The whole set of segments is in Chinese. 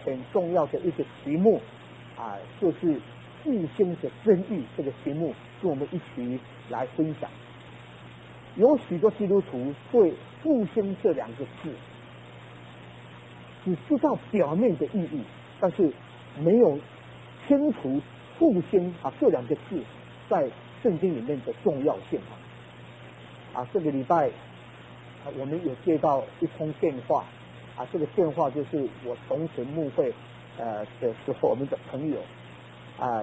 很重要的一个题目啊，就是复兴的真意这个题目，跟我们一起来分享。有许多基督徒对复兴这两个字只知道表面的意义，但是没有清楚复兴啊这两个字在圣经里面的重要性啊。这个礼拜我们有接到一通电话啊，这个电话就是我从前牧会的时候我们的朋友啊，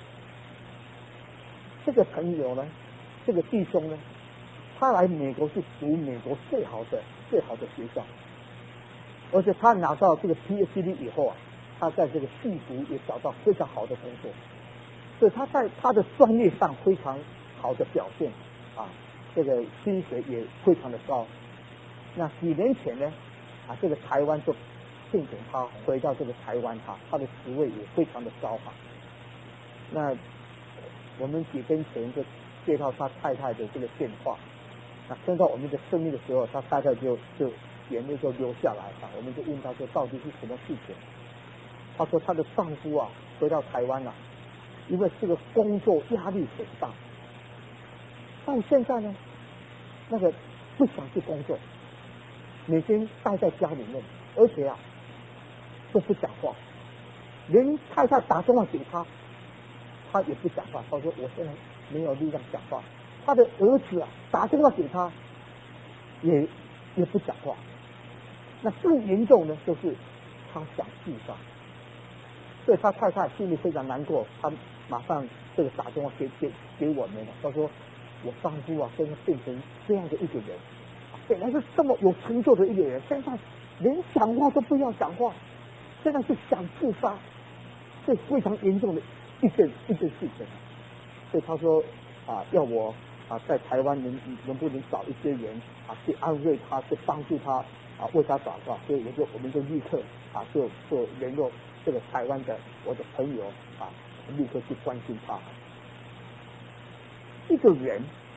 这个朋友呢，这个弟兄呢，他来美国是读美国最好的学校，而且他拿到这个 PhD 以后啊，他在这个戏谷也找到非常好的工作，所以他在他的专业上非常好的表现啊，这个薪水也非常的高。那几年前呢，啊，这个台湾就聘请他回到这个台湾他的职位也非常的高哈。那我们几天前就接到他太太的这个电话，那听到我们的声音的时候，他太太就眼泪就流下来啊。我们就问他说到底是什么事情？他说他的丈夫啊回到台湾了，因为这个工作压力很大，到现在呢，那个不想去工作，每天待在家里面，而且啊都不讲话，连太太打电话给他也不讲话。他说我现在没有力量讲话。他的儿子啊打电话给他也不讲话。那更严重呢，就是他想自杀，所以他太太心里非常难过，他马上这个打电话给我们了。他说我丈夫啊现在变成这样的一个人，本来是这么有成就的一个人，现在连讲话都不要讲话，现在是想自杀，这非常严重的一件事情。所以他说啊，要我啊在台湾能不能找一些人啊去安慰他，去帮助他啊，为他祷告。所以我们就立刻啊就联络这个台湾的我的朋友啊，立刻去关心他。一个人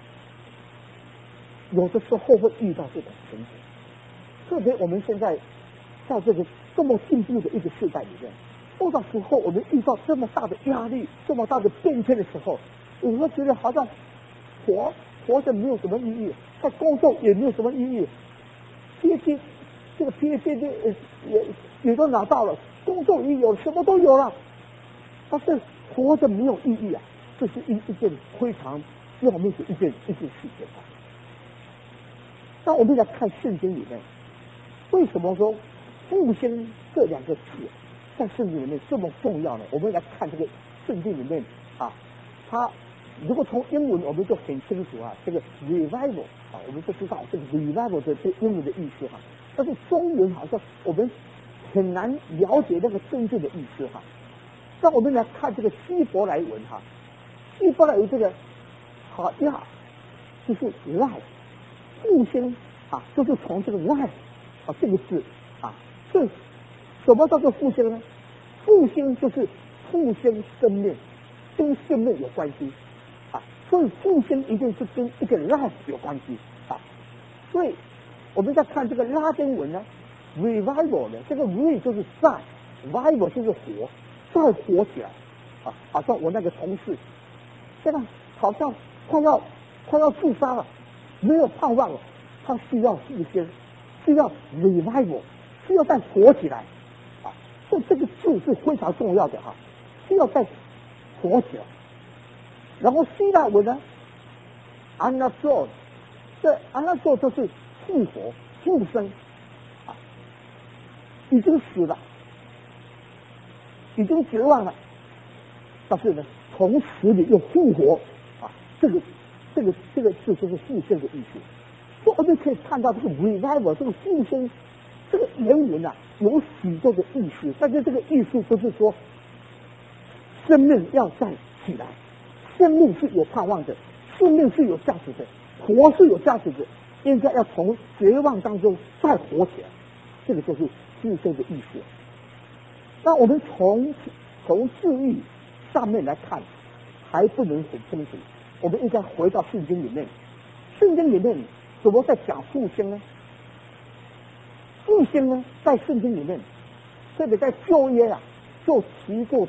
有的时候会遇到这种情形，特别我们现在在这个这么进步的一个时代里面，多少时候我们遇到这么大的压力、这么大的变迁的时候，我们觉得好像活着没有什么意义，在工作也没有什么意义。这个 PhD 也都拿到了，工作也有，什么都有了，但是活着没有意义啊！这是一件非常要命的一件事情啊。那我们来看圣经里面，为什么说复兴这两个词在圣经里面这么重要呢？我们来看这个圣经里面啊，它如果从英文我们就很清楚啊，这个 revival 啊，我们就知道这个 revival 的这英文的意思哈，但是中文好像我们很难了解那个真正的意思哈。那我们来看这个希伯来文哈，希伯来文这个好呀，就是 life 复兴啊，就是从这个 life 啊这个字啊，这什么叫做复兴呢？复兴就是复兴生命，跟生命有关系啊，所以复兴一定是跟一个 life 有关系啊。所以我们在看这个拉丁文呢 ，revival 呢，这个 re 就是再 ，vival 就是活，再活起来啊。好像我那个同事现在好像快要自杀了，没有盼望了，他需要复兴，需要 revival， 需要再活起来啊。所以这个字是非常重要的哈，需要再活起来。然后希腊文呢 ，anazos， 这 anazos 就是复活、复生啊，已经死了，已经绝望了，但是呢，从死里又复活啊，这个字就是复兴的意思。所以我们可以看到这个 revival 这个复兴，这个原文啊有许多的意思，但是这个意思就是说，生命要再起来，生命是有盼望的，生命是有价值的，活是有价值的，应该要从绝望当中再活起来，这个就是复兴的意思。那我们从字义上面来看，还不能很清楚。我们应该回到圣经里面，圣经里面怎么在讲复兴呢？复兴呢，在圣经里面特别在旧约啊，就提过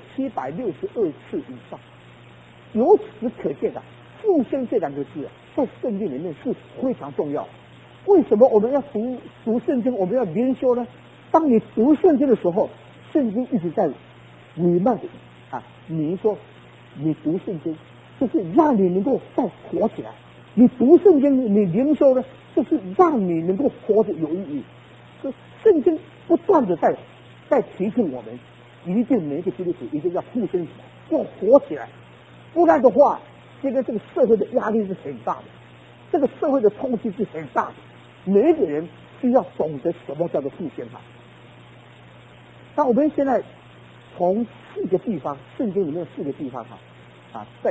762次以上。由此可见啊，复兴这两个字啊，在圣经里面是非常重要。为什么我们要读圣经？我们要灵修呢？当你读圣经的时候，圣经一直在弥漫啊，你说你读圣经，就是让你能够再活起来。你读圣经，你灵修呢，就是让你能够活得有意义。所以圣经不断的在提醒我们，一定每一个基督徒一定要复兴起来，要活起来。不然的话，这个社会的压力是很大的，这个社会的冲击是很大的。每一个人需要懂得什么叫做复兴啊。那我们现在从4个地方，圣经里面4个地方在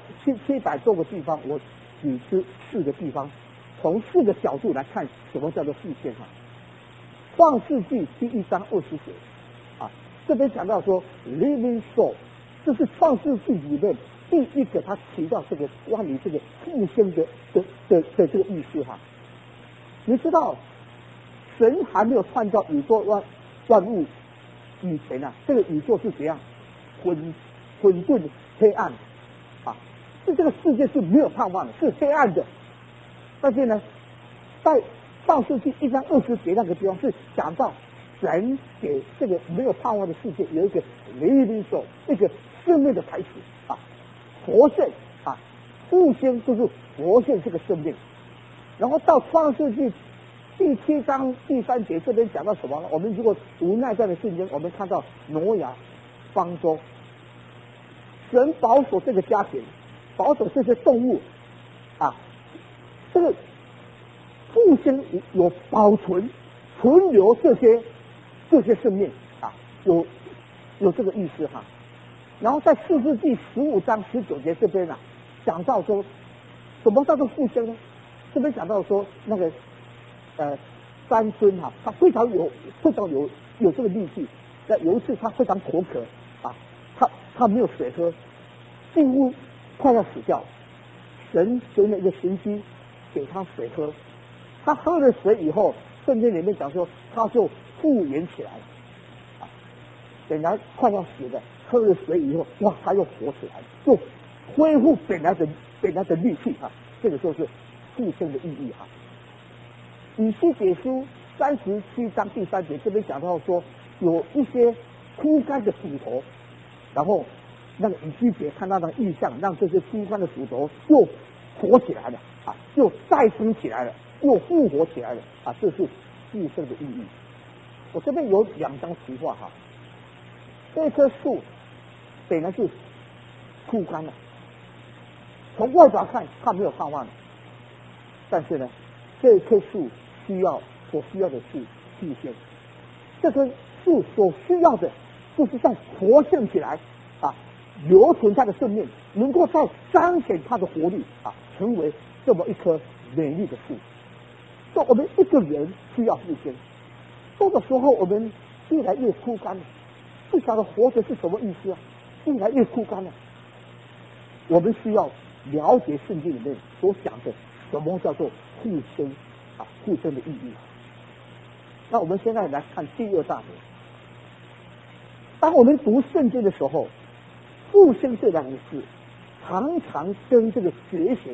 700多个地方，我举出4个地方，从4个角度来看什么叫做复兴啊。创世纪第1章20节这边讲到说 living soul， 这是创世纪里面第一个他提到这个关于这个复兴的这个意思哈。你知道神还没有创造宇宙万物以前啊，这个宇宙是怎样混沌黑暗是这个世界是没有盼望的，是黑暗的。但是呢，在创世纪1章20节那个地方是讲到神给这个没有盼望的世界有一个living soul，一个生命的开始活现复兴就是活现这个生命。然后到创世纪第7章第3节这边讲到什么呢？我们如果读那段的圣经，我们看到挪亚方舟，神保守这个家庭，保守这些动物这个复兴有保存存留这些生命有这个意思哈。然后在4世纪15章19节这边讲到说什么叫做复兴呢？这边讲到说那个三孙他非常有这个力气。那有一次他非常口渴他没有水喝，几乎快要死掉。神行了一个神迹，给他水喝。他喝了水以后，圣经里面讲说他就复原起来了本来快要死的，喝了水以后，哇，他又活起来，就恢复本来的力气这个就是复兴的意义以西结书37章第3节这边讲到说，有一些枯干的骨头，然后那个以西结看到的异象，让这些枯干的骨头又活起来了又再生起来了，又复活起来了这是复兴的意义。我这边有2张图画这棵树本来是枯干了，从外表看它没有盼望了，但是呢，这棵树所需要的是复兴。这棵树所需要的就是在活现起来留存它的生命，能够再彰显它的活力成为这么一棵美丽的树。所以我们一个人需要复兴。这个时候我们越来越枯干了，不晓得活着是什么意思越来越枯干了。我们需要了解圣经里面所讲的什么叫做复兴复兴的意义。那我们现在来看第2大点。当我们读圣经的时候，复兴这2个字常常跟这个觉醒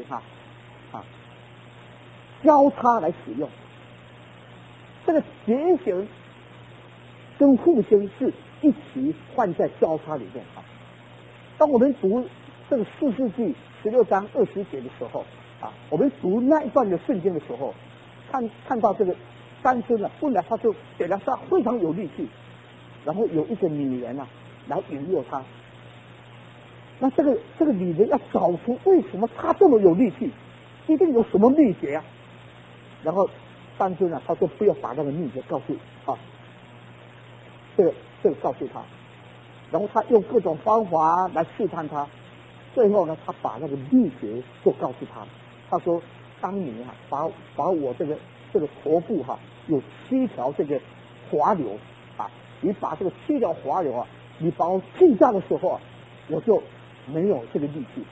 交叉来使用。这个觉醒跟复兴是一起放在交叉里面当我们读这个4世纪16章20节的时候我们读那一段的圣经的时候，看到这个三孙本来他就本来他非常有力气，然后有一个女人来引诱他。那这个女人要找出为什么他这么有力气，一定有什么秘诀然后三孙他说不要把那个秘诀告诉这个告诉他，然后他用各种方法来试探他，最后呢，他把那个秘诀就告诉他。他说：“当你把我这个头部有7条这个滑流你把这个7条滑流你把我锯掉的时候我就没有这个力气。”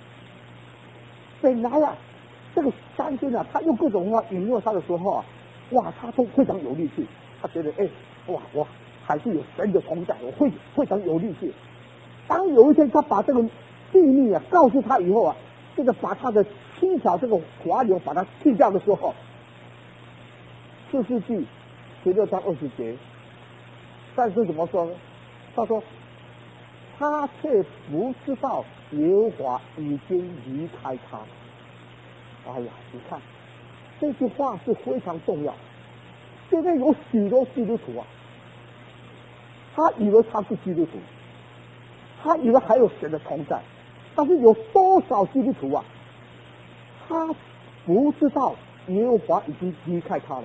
本来这个三孙他用各种方法引诱他的时候哇，他都非常有力气，他觉得哇，我还是有神的同在，我会非常有力气。当有一天他把这个秘密啊告诉他以后啊，这个把他的7条这个滑流把它去掉的时候，士师记16章20节，但是怎么说呢？他说他却不知道耶和华已经离开他。哎呀，你看这句话是非常重要。现在有许多基督徒啊，他以为他是基督徒，他以为还有神的同在，但是有多少基督徒啊，他不知道耶和华已经离开他了。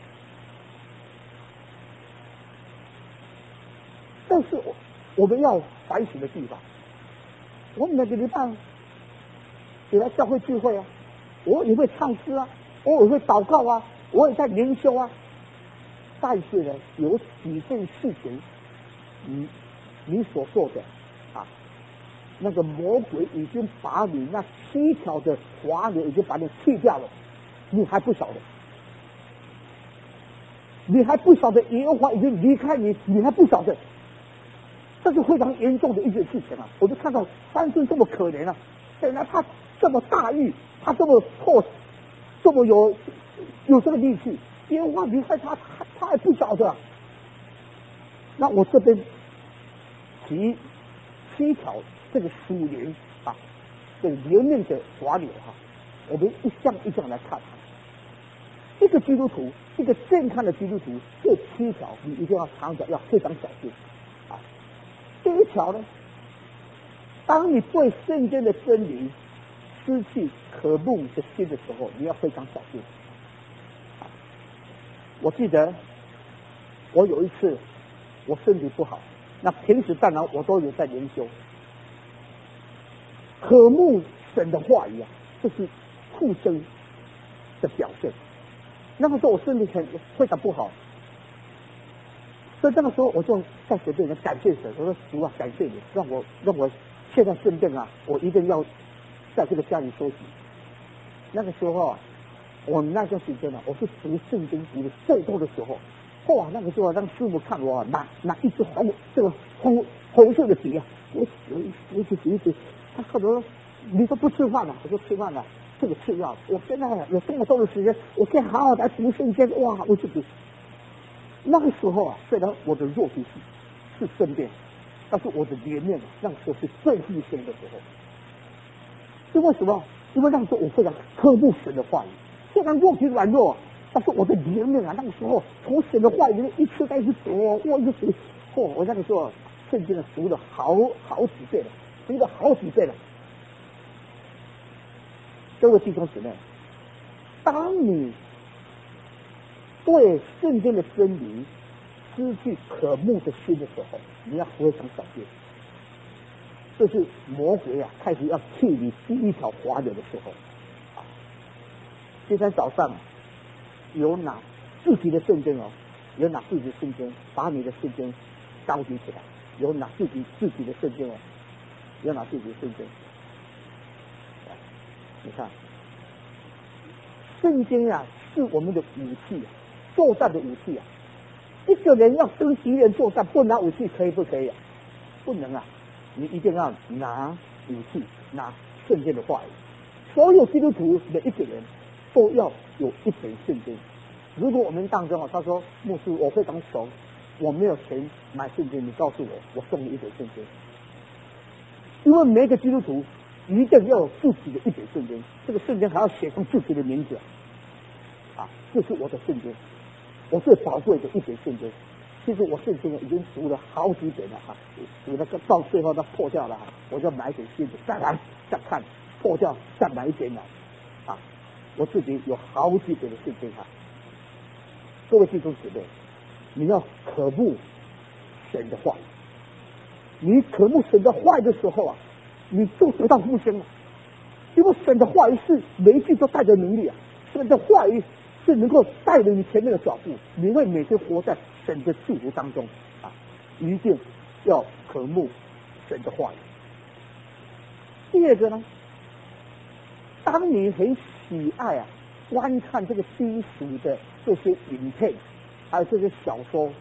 这是我们要反省的地方。我们每个礼拜也来教会聚会啊，我也会唱诗啊，我也会祷告啊，我也在灵修啊。但是呢，有几件事情，你所做的啊，那个魔鬼已经把你那7条的滑流已经把你去掉了，你还不晓得，你还不晓得耶和华已经离开你，你还不晓得，这是非常严重的一件事情啊！我就看到三孙这么可怜啊，本来他这么大义，他这么这么有这个力气，耶和华离开他还不晓得。那我这边提7条这个属灵啊，这个灵命的滑流哈，我们一项一项来看。一个基督徒，一个健康的基督徒，这7条你一定要常常要非常小心啊。第一条呢，当你对圣经的真理失去渴慕的心的时候，你要非常小心。我记得我有一次我身体不好，那平时当然我都有在研修，渴慕神的话语啊，这是附身的表现。那个时候我身体非常不好，所以那个时候我就在随便人感谢神，我说主啊，感谢你让我现在生病啊，我一定要在这个家里休息。那个时候啊，我那段时间呢，我是读圣经读的最多的时候，哇，那个时候让师傅看我拿一支红色的笔啊，我一直，他可能你都不吃饭了，我说吃饭了，这个吃药，我现在有这么多的时间，我可以好好来读圣经，哇，我就读。那个时候啊，虽然我的肉体是生病，但是我的里面那个时候是最复兴的时候。因为什么？因为那个时候我非常渴慕神的话语，虽然肉体软弱，但是我的里面啊，那个时候从神的话语一直在一直读，我一直读，我那个时候圣经的读了好几遍了，读了好几遍了。各位弟兄姊妹，当你对圣经的真理失去渴慕的心的时候，你要非常小心。这是魔鬼啊开始要去你第一条滑流的时候。今天早上有拿自己的圣经哦，有拿自己的圣经，把你的圣经召集起来，有拿自己的圣经哦，有拿自己的圣经。你看，圣经啊是我们的武器啊，作战的武器啊。一个人要跟敌人作战，不拿武器可以不可以啊？不能啊！你一定要拿武器，拿圣经的话语。所有基督徒每一个人都要有一本圣经。如果我们当中啊，他说牧师我非常穷，我没有钱买圣经，你告诉我，我送你一本圣经。因为每一个基督徒一定要有自己的一本圣经，这个圣经还要写上自己的名字啊，这是我的圣经，我最宝贵的一本圣经。其实我圣经已经读了好几本了哈，读那个到最后它破掉了哈，我就买一本新的，再来再看破掉，再买一本来啊。我自己有好几本的圣经哈。各位弟兄姊妹，你要渴慕神的话，你渴慕神的话的时候啊，你就得到复兴了。因为神的话语是每一句都带着能力啊，神的话语是能够带领你前面的脚步，你会每天活在神的祝福当中啊！一定要渴慕神的话语。第二个呢，当你很喜爱啊观看这个低俗的这些影片，还有这些小说，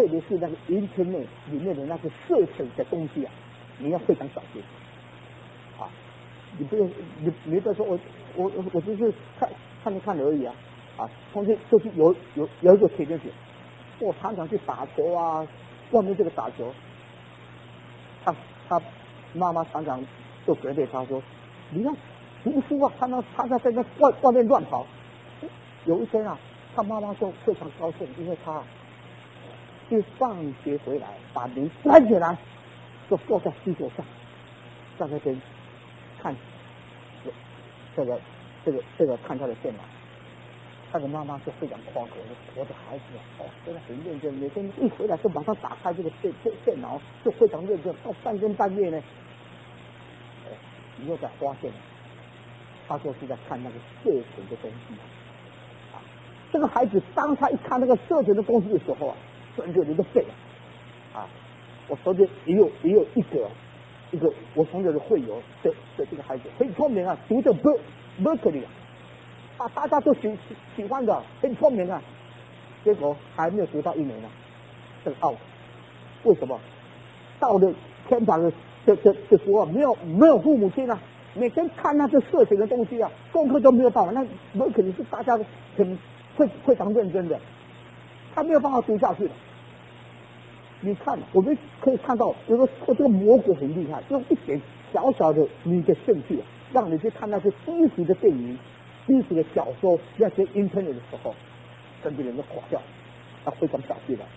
特别是那个 Internet 里面的那个色情的东西啊，你要非常小心啊！你不要说我只是看而已啊！同时就是有一个铁定点，我常常去打球啊，外面这个打球，他妈妈常常就责备他说：“你要读书啊，常常在那外面乱跑。”有一天啊，他妈妈就非常高兴，因为他一放学回来，把门关起来，就坐在书桌上，在那边看这个看他的电脑。他的妈妈就非常夸口，我的孩子真的很认真，每天一回来就马上打开这个电脑，就非常认真，到3更半夜呢，你又在发现，他就是在看那个色情的东西。这个孩子当他一看那个色情的东西的时候啊，整个人都废了。我手里也有一个我从这的会友的这个孩子很聪明啊，读的Berkeley 大家都喜欢的，很聪明啊，结果还没有读到1年呢，这个out。为什么？到了天堂的时候，没有父母亲啊，每天看那些色情的东西啊，功课都没有办法。那Berkeley是大家非常认真的，他没有办法读下去了。你看，我们可以看到，有个这个魔鬼很厉害，用一点小小的你的兴趣，让你去看那些低俗的电影、低俗的小说、那些 Internet 的时候，整个人都垮掉，要非常小心了。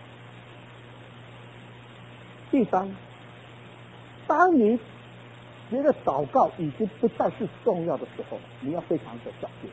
第三，当你觉得祷告已经不再是重要的时候，你要非常的小心。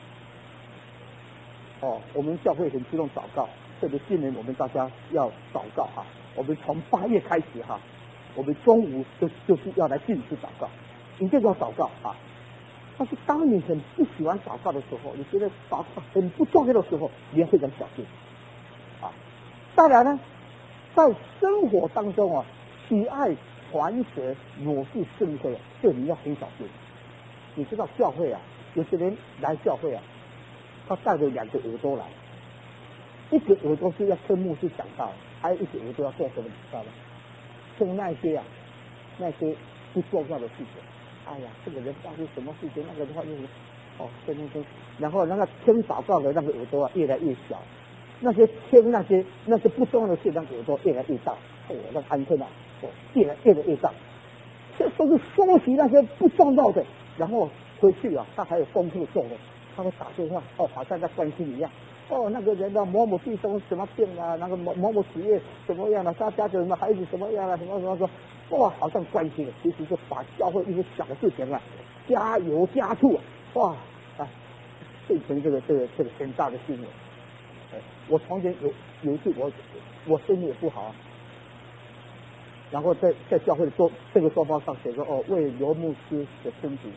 我们教会很注重祷告，特别今年我们大家要祷告哈。我们从8月开始哈，我们中午就是要来禁止祷告，一定要祷告啊。但是当你很不喜欢祷告的时候，你觉得祷告很不重要的时候，你要非常小心啊。再来呢，在生活当中啊，喜爱传舌、藐视圣会，这你要很小心。你知道教会啊，有些人来教会啊，他带着2个耳朵来，一个耳朵是要听牧师讲道，还有一个耳朵要做什么，你知道吗？听那些不重要的事情。哎呀，这个人到底什么事情？那个的话就是听，然后那个听祷告的那个耳朵啊越来越小，那些听那些不重要的事，那个耳朵越来越大，那个安全啊，越来越大。这都是收集那些不重要的，然后回去啊，他还有功课做的，他会打电话，好像在关心一样。那个人的某某弟兄什么病啊，那个某企业怎么样了，他家的什么孩子怎么样了，什么，好像关心了，其实就把教会一些小事情啊，加油加醋变成这个很大的新闻。我从前有一次我身体也不好，然后在教会的这个周报上写说为刘牧师的身体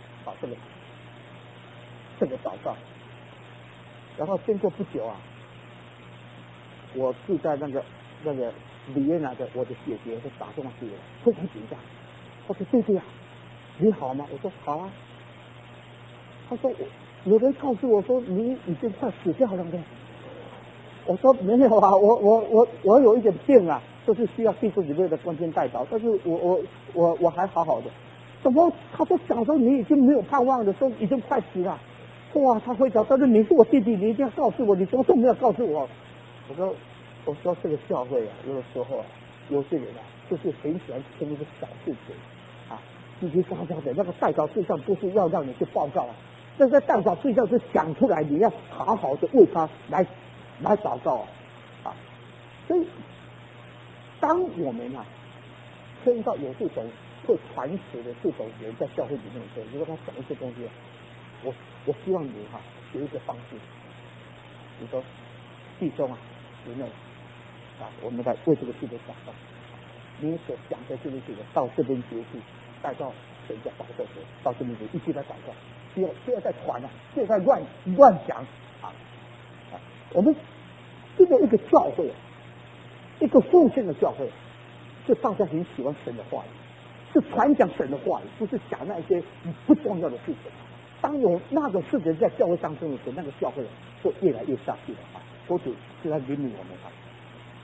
这个祷告。然后经过不久啊，我住在那个里约拿的我的姐姐就打电话给我，非常紧张。他说：“弟弟啊，你好吗？”我说：“好啊。”他说：“有人告诉我说你已经快死掉了呢。”我说：“没有啊，我有一点病啊，就是需要弟兄姊妹的关心代祷，但是我还好好的。”怎么？他说讲说你已经没有盼望的，说已经快死了。哇，他会讲，但是你是我弟弟，你一定要告诉我，你怎么都没有告诉我？我说这个教会啊，有的时候有些人啊，就是很喜欢听一个小事情啊，叽叽喳喳的。那个代祷对象不是要让你去报告啊，这个代祷对象是讲出来，你要好好的为他来祷告啊。所以，当我们啊听到有这种会传舌的这种人在教会里面的时候，如果他讲一些东西，我希望你有一个方式，你说弟兄啊，姊妹我们来为这个事情祷告。你所讲的这个事情到这边结束，带到神家祷告时，到这边就一起来祷告，不要再传了，不要再乱讲我们这个一个教会，一个奉献的教会，是大家很喜欢神的话语，是传讲神的话语，不是讲那些不重要的事情。当有那种事情在教会当中的时候，那个教会会越来越下去的。佛祖是来怜悯我们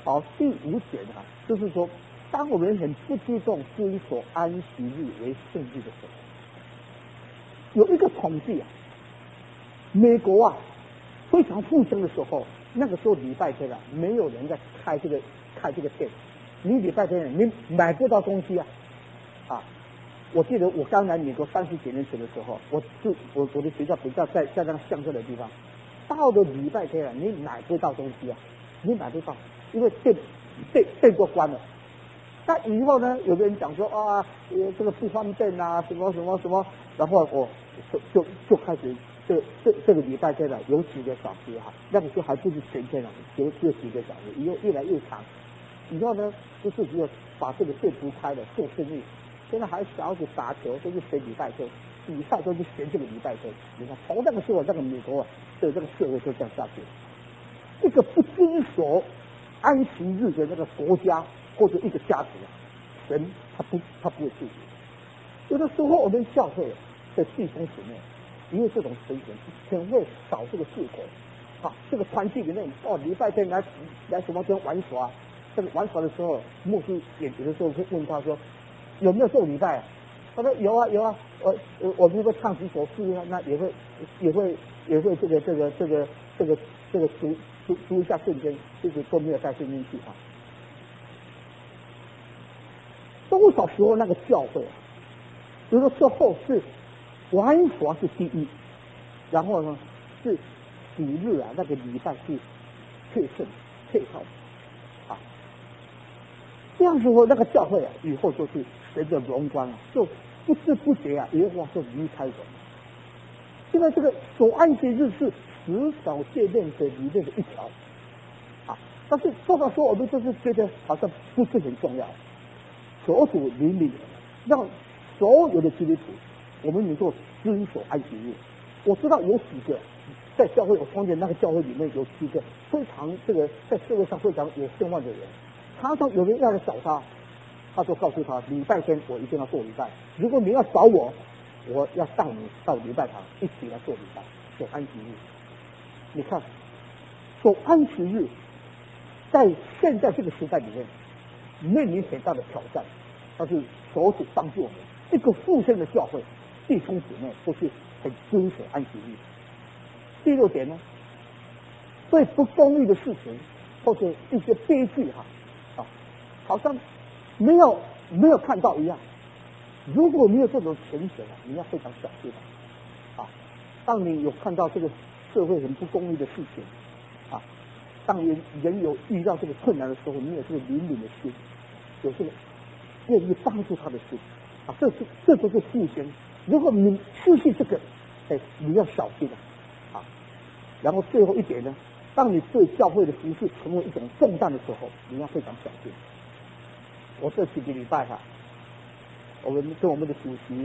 好，第5点就是说，当我们很不注重遵守安息日为圣日的时候，有一个统计美国非常富强的时候，那个时候礼拜天没有人在开这个店，你礼拜天你买不到东西我记得我刚来美国30几年前的时候，我的学校比较在那个乡镇的地方，到了礼拜天你买不到东西你买不到，因为店都关了。那以后呢，有的人讲说这个不方便什么什么什么，然后我就开始这个礼拜天有几个小时那个时候还不是全天有几个小时，以后越来越长。以后呢，就是只有把这个店铺开了做生意。现在还小孩子打球都是选礼拜天，比赛都是选这个礼拜天。你看，从那个时候，那个美国的这个社会就这样下去。一个不遵守安息日的那个国家或者一个家庭神他不会祝福。有的时候我们教会的弟兄姊妹，因为这种情形，很会找这个借口这个团契里面礼拜天来什么天玩耍。这个玩耍的时候，牧师有的时候会问他说，有没有做礼拜他说有啊，我们会唱几首诗那也会这个读一下圣经，就是都没有带圣经去多少时候那个教会有的时候是玩耍是第一，然后呢是主日那个礼拜是退胜退靠这样子那个教会以后就是神的荣光就不知不觉耶和华就离开人。现在这个守安息日是10条诫命的里面的一条但是多少说我们就是觉得好像不是很重要。求主领领让所有的基督徒我们能够遵守安息日。我知道有几个在教会，我从前那个教会里面有几个非常这个在社会上非常有声望的人，常常有人要来找他就告诉他，礼拜天我一定要做礼拜，如果你要找我要带你到礼拜堂一起来做礼拜，守安息日。你看守安息日在现在这个时代里面面临很大的挑战，但是求主帮助我们一个复兴的教会弟兄姊妹都是很遵守安息日。第6点呢，对不公义的事情或者一些悲剧好像没有看到一样。如果你有这种情形你要非常小心当你有看到这个社会很不公义的事情当人有遇到这个困难的时候，你有这个怜悯的心，有这个愿意帮助他的心这就是复兴。如果你失去这个你要小心然后最后一点呢，当你对教会的服事成为一种重担的时候，你要非常小心。我这几个礼拜我们跟我们的主席，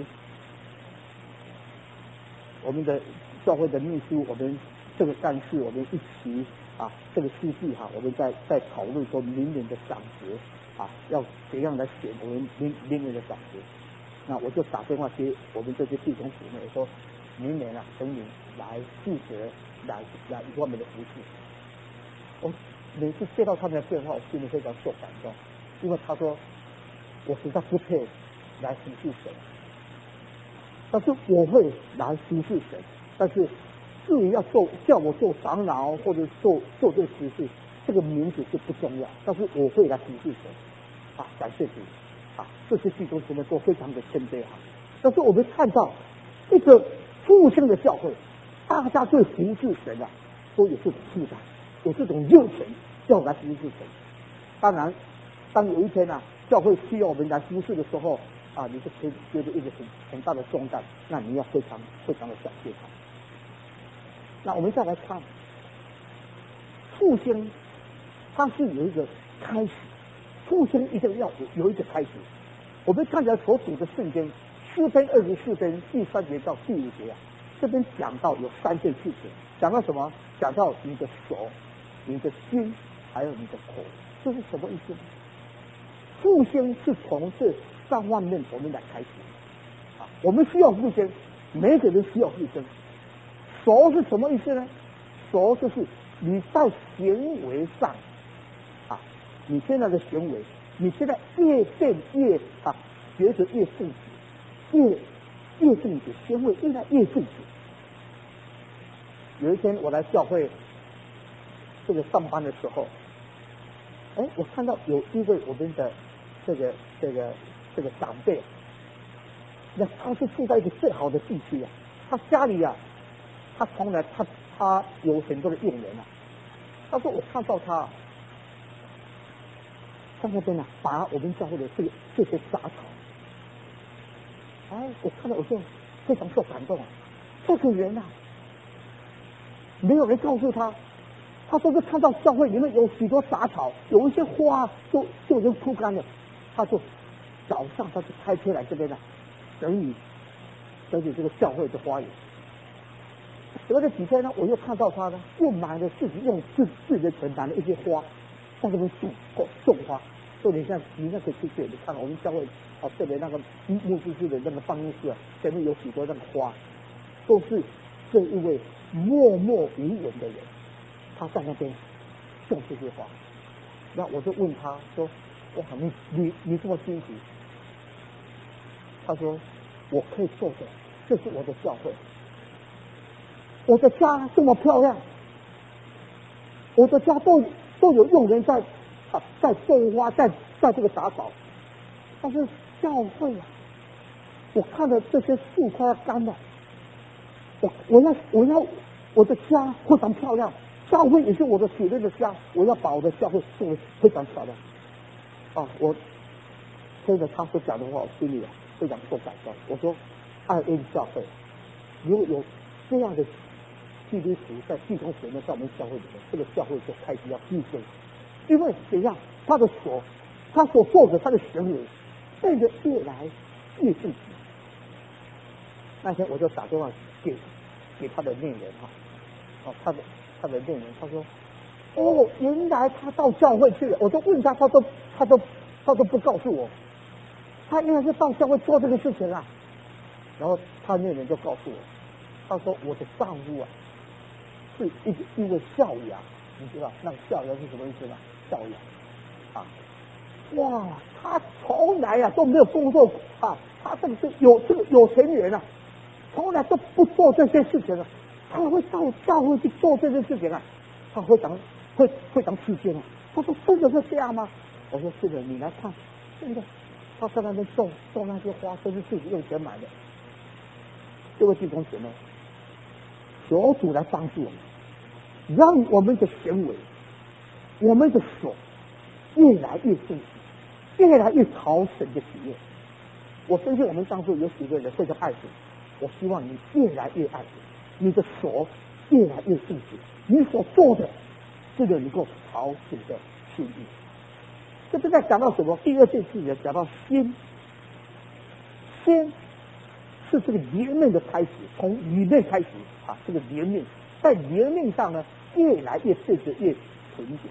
我们的教会的秘书，我们这个干事，我们一起这个司祭我们在讨论说明年的长职要怎样来选我们明年的长职。那我就打电话给我们这些弟兄姊妹说，明年等你来负责来我们的服事。我每次接到他们的电话，我心里非常受感动，因为他说我实在不配来服事神，但是我会来服事神。但是至于要叫我做长老或者做这个服事，这个名字是不重要，但是我会来服事神感谢主这些弟兄姊妹都非常的谦卑但是我们看到一个复兴的教会，大家对服事神都有这种负担，有这种热忱要来服事神。当然当有一天教会需要我们来服事的时候你就可以觉得一个很大的重担，那你要非常非常的感谢他。那我们再来看复兴，它是有一个开始，复兴一定要有一个开始。我们看起来所读的圣经诗篇24篇第3节到第5节这边讲到有3件事情，讲到什么？讲到你的手、你的心还有你的口，这是什么意思呢？复兴是从这3方面我们来开始我们需要复兴，每一个人需要复兴。手是什么意思呢？手就是你在行为上你现在的行为，你现在越变越觉得越正直，越正直，行为越来越正直。有一天我来教会这个上班的时候，我看到有一位我们的这个长辈，那他是住在一个最好的地区啊，他家里他从来他有很多的佣人啊，他说我看到他在那边拔我们教会的这些杂草，我看到我就非常受感动啊，这个人没有人告诉他。他说是看到教会里面有许多杂草，有一些花就已经枯干了，他就早上他就开车来这边整理这个教会的花园。隔了几天呢，我又看到他又买了自己用自己的钱买了一些花，在这边种花。所以你可以去这里看我们教会这边那个牧师室的那个办公室前面有许多那个花，都是这一位默默无闻的人。他在那边种这些花，那我就问他说：“哇，你这么辛苦？”他说：“我可以做的，这是我的教会，我的家这么漂亮，我的家都有佣人在种花，在这个打扫，但是教会我看到这些树快要干了，我要我的家非常漂亮。”教会也是我的血泪的家，我要把我的教会做得非常漂亮。我听着他所讲的话，我心里非常受感动。我说，爱恩教会如果有这样的基督徒在弟兄姐妹在我们教会里面，这个教会就开始要提升，因为怎样，他所做的他的行为变得越来越正直。那天我就打电话给他的恋人他的恋人，他说：“原来他到教会去了。”我就问他，他都不告诉我，他应该是到教会做这个事情啊。然后他恋人就告诉我，他说：“我的丈夫是一位校养，你知道那个校养是什么意思吗？校养哇，他从来都没有工作他这个是有钱人从来都不做这些事情他会到教会去做这件事情他会当吃惊他说：“真的是这样吗？”我说：“是的，你来看，真的，他在那边种那些花，都是自己用钱买的。”各位弟兄姐妹，求主来帮助我们，让我们的行为，我们的手越来越正直，越来越讨神的喜悦。我相信我们当中有许多人非常爱神，我希望你越来越爱神，你的手越来越正直，你所做的这个能够讨神的心意。这边在讲到什么？第二件事情讲到心是这个怜悯的开始，从里面开始这个怜悯在怜悯上呢，越来越变得越纯洁。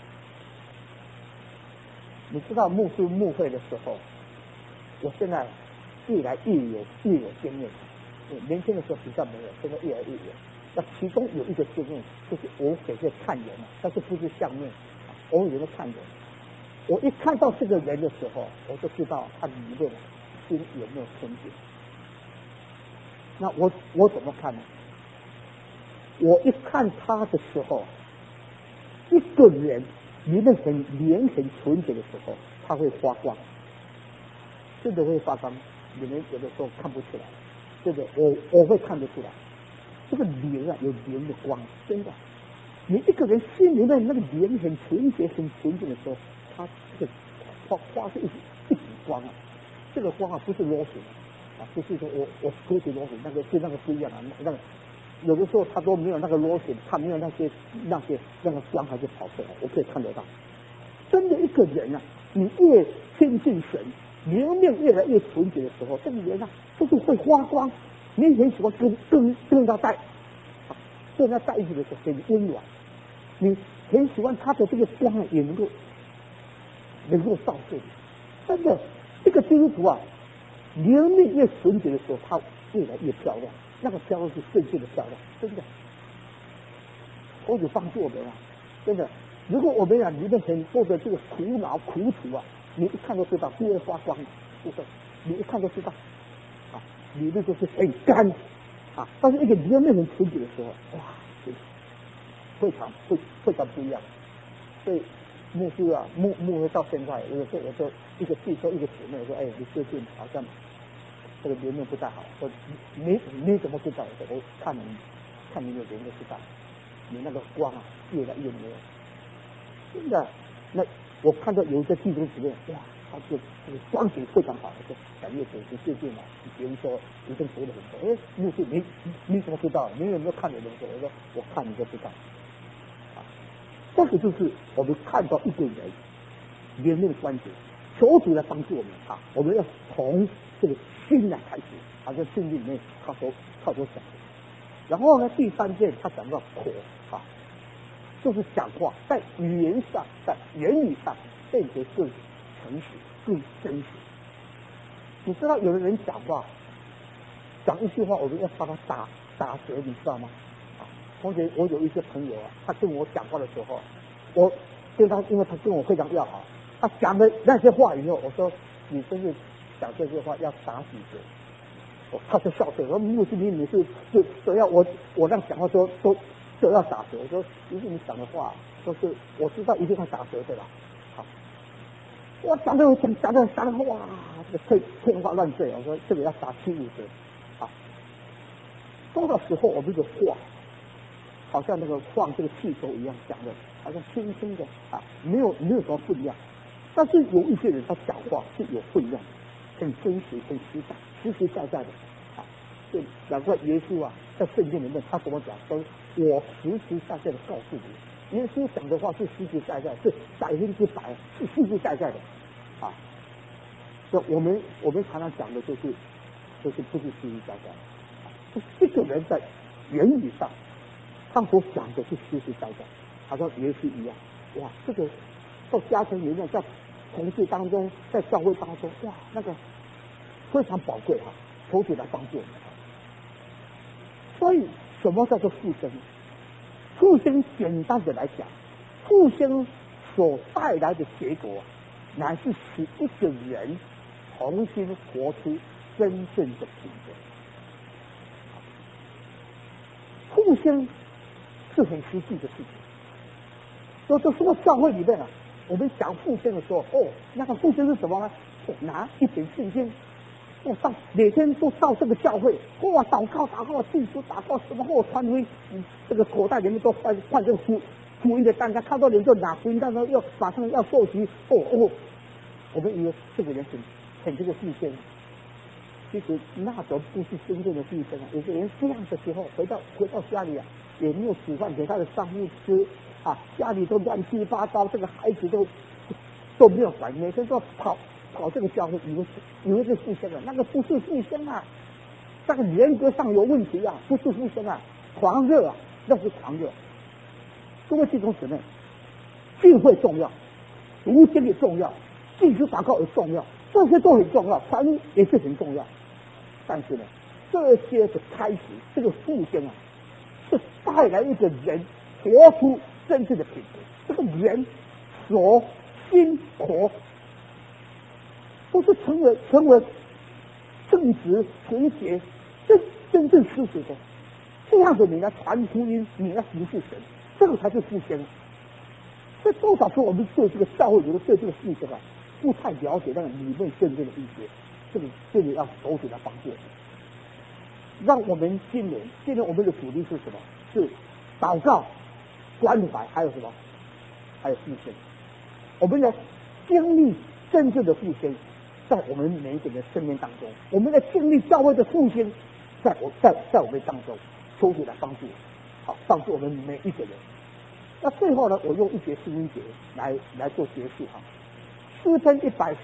你知道牧师牧会的时候，我现在越来越有经验。年轻的时候比较没有，现在越来越有。那其中有一个经验，就是我给这看人但是不是相面，偶尔的看人。我一看到这个人的时候，我就知道他里面心有没有纯洁。那我怎么看呢？我一看他的时候，一个人里面很纯洁的时候，他会发光，真的会发光。你们有的时候看不出来，这个我会看得出来。这个灵有灵的光，真的。你一个人心里面那个灵很纯洁的时候，他这个花是一股光这个光不是螺旋不是说我科学螺旋那个跟那个不一样那个有的时候他都没有那个螺旋，他没有那个光还是跑出来，我可以看得到。真的一个人你越亲近神，灵命越来越纯洁的时候，这个人就是会发光。你很喜欢跟他在跟他在一起的时候很温暖，你很喜欢他的这个光也能够照射你。真的，这个基督徒灵命越纯洁的时候，他越来越漂亮。那个漂亮是圣洁的漂亮，真的。我有帮助我们真的。 如果我们里面很多的这个苦恼苦楚啊，你一看都知道，不会发光，不会，你一看都知道，啊，里面就是很干，啊，但是一个里面很纯洁的时候，哇，非常不一样。所以牧师啊，牧会到现在，有时候一个弟兄一个姊妹说，哎，你最近好像这个脸面不太好，说你怎么知道？我看你的脸就知道，你那个光啊越来越没有。真的，那我看到有一个弟兄姊妹，哇，他这个光景非常好，说感谢主，最近啊，比如说已经读了很多，哎，牧师你怎么知道？你有没有看我的书？我说我看你就知道。这个就是我们看到一个人里面的关节，求主来帮助我们啊！我们要从这个心来开始，好像圣经里面他所讲的。然后呢，第三件他讲到口啊，就是讲话在语言上、在言语上变得更诚实、更真实。你知道，有的人讲话讲一句话，我们要把他打折，你知道吗？同学，我有一些朋友啊，他跟我讲话的时候，我跟他，因为他跟我非常要好，他讲的那些话以后，我说你真是讲这些话要打几折，他就笑死我，牧师你每次就要我这样讲话都要打折，我说其实你讲的话都是我知道一定要打折的啦，好，我讲的哇，这个天花乱坠，我说这个要打75折，好，多少时候我们的话。好像那个放这个气球一样讲的，好像轻轻的啊，没有什么分量。但是有一些人他讲话是有分量，很真实、很实在的啊。就难怪耶稣啊，在圣经里面他怎么讲？说我实实在在的告诉你，耶稣讲的话是实实在在，是100%，是实实在在的啊。所以我们常常讲的就是不是实实在在。这个人在言语上。他所讲的是实实在在，好像耶稣一样，哇，这个在家庭里面，在同事当中，在教会当中，哇，那个非常宝贵哈，求主来帮助我们。所以，什么叫做复兴？复兴简单的来讲，复兴所带来的结果，乃是使一个人重新活出真正的品格。复兴是很实际的事情。所以说教会里面啊，我们讲复兴的时候，那个复兴是什么呢？拿一本圣经，每天都到这个教会，祷告，祭司祷告，什么传福音，这个口袋里面都换这个福音的单，看到人就拿福音单，要马上要受洗，我们以为这个人很这个复兴。其实那种不是真正的复兴啊！有些人这样的时候回到家里啊，也没有煮饭给他的丈夫吃啊，家里都乱七八糟，这个孩子都没有管，每天都跑这个教会，以为是复兴啊，那个不是复兴啊，那个人格上有问题啊，不是复兴啊，狂热啊，那是狂热。各位弟兄姊妹，聚会重要，读经也重要，祭司祷告也重要，这些都很重要，传福音也是很重要。但是呢，这些的开始，这个复兴啊，是带来一个人活出真正的品格。这个人所心活，不是成为正直纯洁、真正事实的，这样子你来传福音，你来服侍神，这个才是复兴。所以多少时候我们对这个教会，对这个复兴啊，不太了解那个里面真正的意思。这里要手指来帮助我们，让我们今年我们的主题是什么？是祷告、关怀，还有什么？还有复兴。我们要经历真正的复兴，在我们每一个人的生命当中，我们要经历教会的复兴，在我们当中，求主来帮助，好帮助我们每一个人。那最后呢，我用一节圣经节来做结束哈。诗篇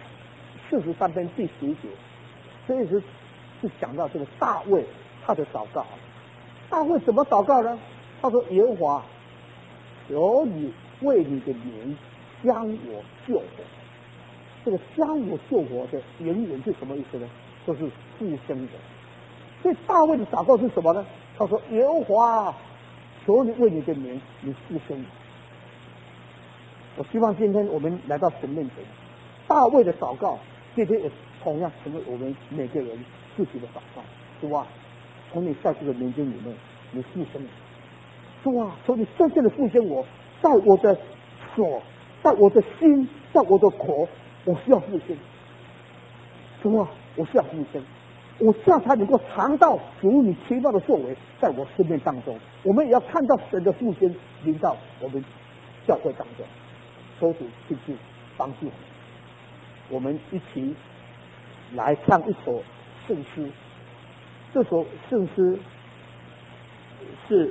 143篇第11节，这一直是讲到这个大卫他的祷告。大卫怎么祷告呢？他说：“耶和华，求你为你的名将我救活。”这个将我救活的原文是什么意思呢？就是复兴的。所以大卫的祷告是什么呢？他说：“耶和华，求你为你的名，你复兴。” 我希望今天我们来到神面前，大卫的祷告，今天也同样成为我们每个人自己的祷告。主啊，从你在这个民间里面，你复兴我。主啊，求你深深的复兴我，在我的手，在我的心，在我的口，我需要复兴。主啊，我需要复兴，我这样才能够尝到主你奇妙的作为在我生命当中。我们也要看到神的复兴临到我们教会当中。求主亲自帮助我们一起来唱一首圣诗。这首圣诗是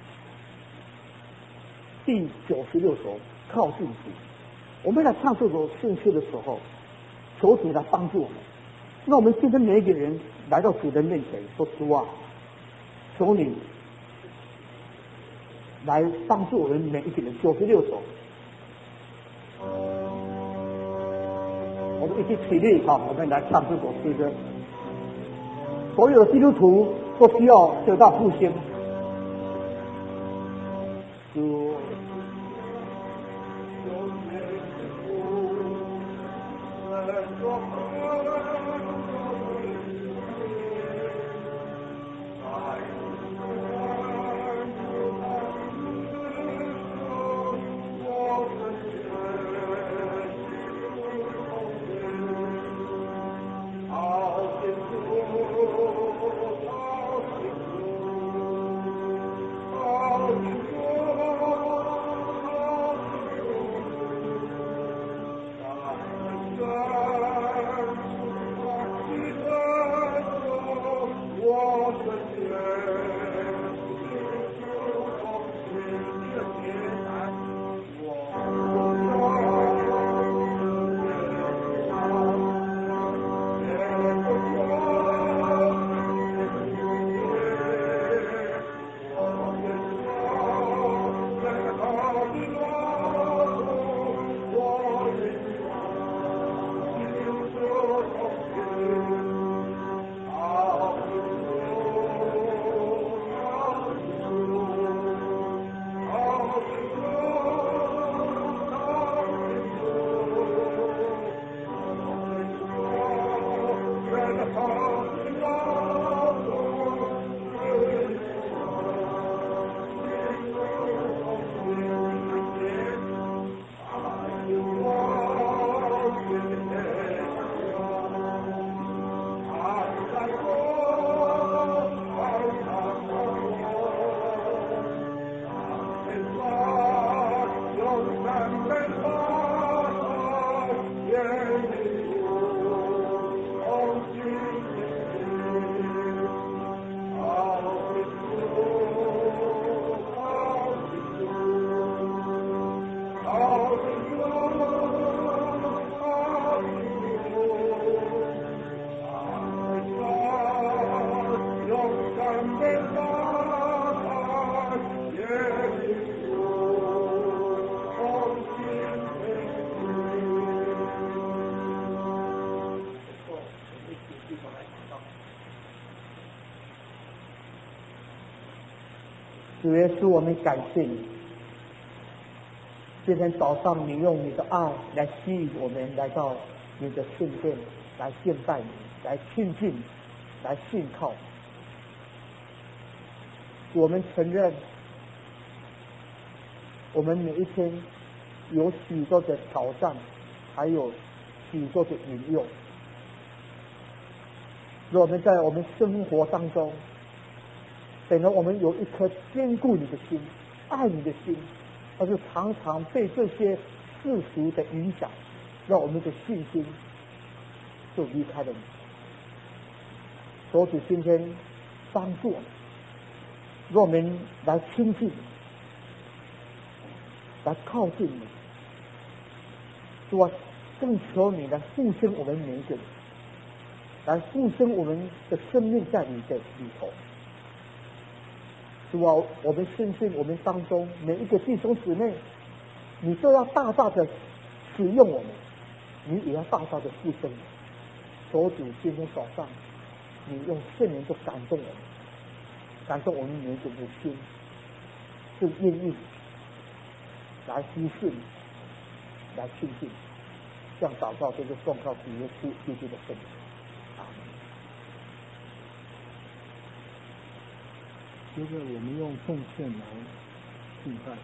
第96首，靠近主。我们来唱这首圣诗的时候，求主来帮助我们。那我们今天每一个人来到主的面前，说主啊，求你来帮助我们每一个人。96首，我们一起起立，好，我们来唱这首诗歌。所有的基督徒都需要得到复兴。主主耶稣，我们感谢你。今天早上，你用你的爱来吸引我们来到你的圣殿，来敬拜你，来亲近，来信靠。我们承认，我们每一天有许多的挑战，还有许多的引诱。让我们在我们生活当中，本来我们有一颗坚固你的心、爱你的心，但是常常被这些世俗的影响，让我们的信心就离开了你。所以今天帮助我们，让我们来亲近你，来靠近你。主啊，更求你来复兴我们每一个人，来复兴我们的生命在你的里头。主啊，我们深信我们当中每一个弟兄姊妹，你都要大大的使用我们，你也要大大的复兴。所主今天早上，你用圣灵就感动我们，感动我们每一个人的心，是愿意来服侍你， 来亲近。这样祷告就是奉靠主耶稣基督的圣名。阿门。 接着我们用奉献来敬拜。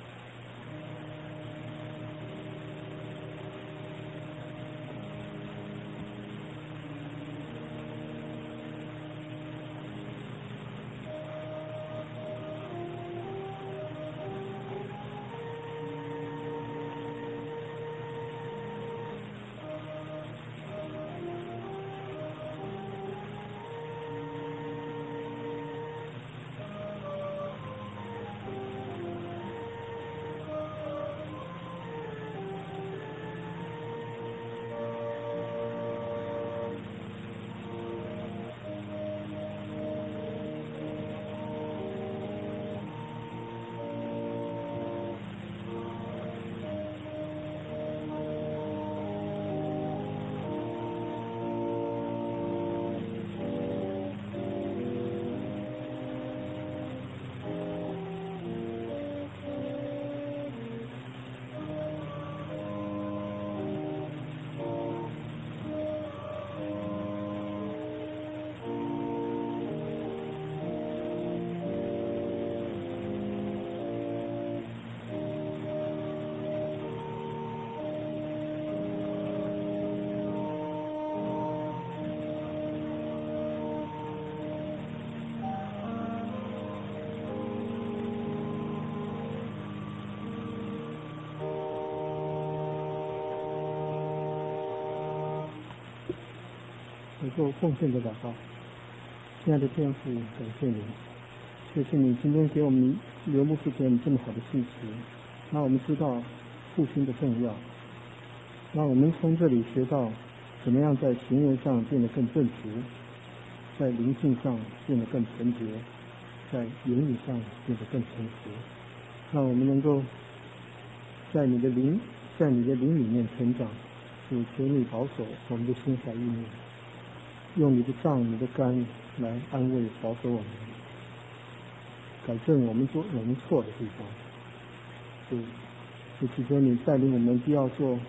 我做奉献的祷告。亲爱的天父，感谢你，谢谢你今天给我们刘牧师给我们这么好的信息，让我们知道复兴的重要，让我们从这里学到怎么样在行为上变得更正直，在灵性上变得更纯洁，在言语上变得更诚实，让我们能够在你的灵里面成长。主，求你保守我们的心怀意念，用你的杖、你的竿来安慰、保守我们，改正我们错的地方。主，也祈求你带领我们，不要做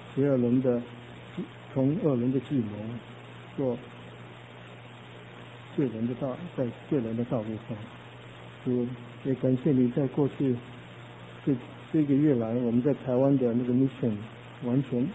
从恶人的计谋，做罪人的在罪人的道路上。主，也感谢你在过去这个月来，我们在台湾的那个 mission 完全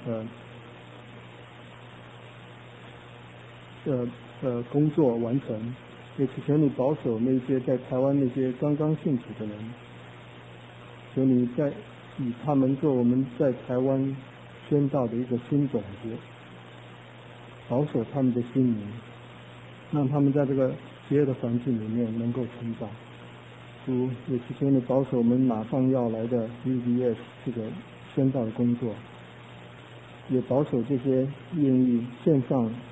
工作完成，也祈求你保守那些在台湾那些刚刚信主的人，求你在以他们做我们在台湾宣道的一个新种子，保守他们的心灵，让他们在这个邪恶的环境里面能够成长。主，也祈求你保守我们马上要来的 UBS 这个宣道的工作，也保守这些愿意线上